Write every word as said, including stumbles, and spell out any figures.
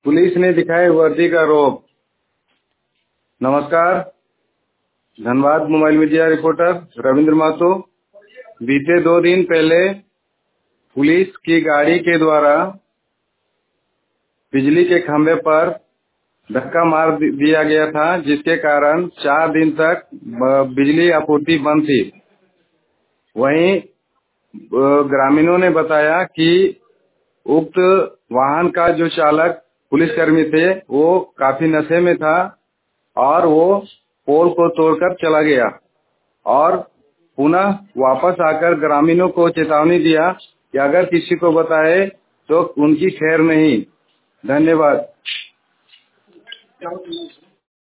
Police ने दिखाए वर्दी का रौब। नमस्कार, Dhanbad mobile media reporter Ravindra Mahto. बीते दो दिन पहले पुलिस की गाड़ी के द्वारा बिजली के खंभे पर धक्का मार दिया गया था, जिसके कारण चार दिन तक बिजली आपूर्ति बंद थी। वहीं ग्रामीणों ने बताया कि उक्त वाहन का जो चालक पुलिसकर्मी थे वो काफी नशे में था और वो पोल को तोड़कर चला गया और पुनः वापस आकर ग्रामीणों को चेतावनी दिया कि अगर किसी को बताए तो उनकी खैर नहीं। धन्यवाद।